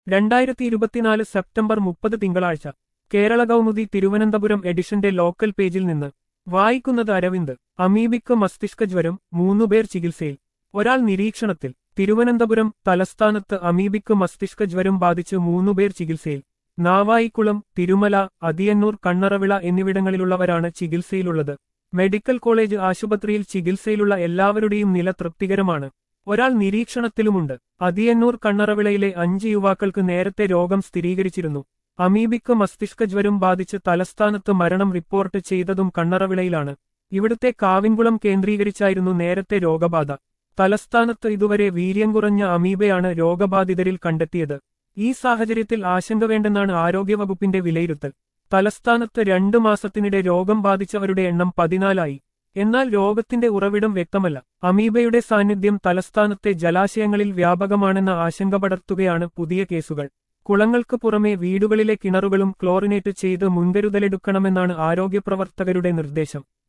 2024 September 30 തിങ്കളാഴ്ച കേരള കൗമുദി തിരുവനന്തപുരം എഡിഷന്റെ local പേജിൽ നിന്ന് വായിക്കുന്നത് അരവിന്ദ്. അമീബിക്ക് മസ്തിഷ്ക ജ്വരം, 3 പേർ ചികിത്സയിൽ, ഒരാൾ നിരീക്ഷണത്തിൽ. തിരുവനന്തപുരം തലസ്ഥാനത്ത് അമീബിക്ക് മസ്തിഷ്ക ജ്വരം ബാധിച്ച് 3 പേർ ചികിത്സയിൽ. നാവായിക്കുളം, തിരുമല, അതിയന്നൂർ, കണ്ണറവിള എന്നിവിടങ്ങളിലുള്ളവരാണ് ചികിത്സയിലുള്ളത്. മെഡിക്കൽ കോളേജ് ആശുപത്രിയിൽ ചികിത്സയിലുള്ള എല്ലാവരുടെയും നില തൃപ്തികരമാണ്. ഒരാൾ നിരീക്ഷണത്തിലുമുണ്ട്. അതിയന്നൂർ കണ്ണറവിളയിലെ 5 യുവാക്കൾക്ക് നേരത്തെ രോഗം സ്ഥിരീകരിച്ചിരുന്നു. അമീബിക്ക് മസ്തിഷ്ക ജ്വരം ബാധിച്ച് തലസ്ഥാനത്ത് മരണം റിപ്പോർട്ട് ചെയ്തതും കണ്ണറവിളയിലാണ്. ഇവിടുത്തെ കാവിൻകുളം കേന്ദ്രീകരിച്ചായിരുന്നു നേരത്തെ രോഗബാധ. തലസ്ഥാനത്ത് ഇതുവരെ വീര്യം കുറഞ്ഞ അമീബയാണ് രോഗബാധിതരിൽ കണ്ടെത്തിയത്. ഈ സാഹചര്യത്തിൽ ആശങ്ക വേണ്ടെന്നാണ് ആരോഗ്യവകുപ്പിന്റെ വിലയിരുത്തൽ. തലസ്ഥാനത്ത് 2 മാസത്തിനിടെ രോഗം ബാധിച്ചവരുടെ എണ്ണം 14 എന്നാൽ രോഗത്തിന്റെ ഉറവിടം വ്യക്തമല്ല. അമീബയുടെ സാന്നിധ്യം തലസ്ഥാനത്തെ ജലാശയങ്ങളിൽ വ്യാപകമാണെന്ന ആശങ്ക പടർത്തുകയാണ് പുതിയ കേസുകൾ. കുളങ്ങൾക്ക് പുറമെ വീടുകളിലെ കിണറുകളും ക്ലോറിനേറ്റ് ചെയ്ത് മുൻകരുതലെടുക്കണമെന്നാണ് ആരോഗ്യപ്രവർത്തകരുടെ നിർദ്ദേശം.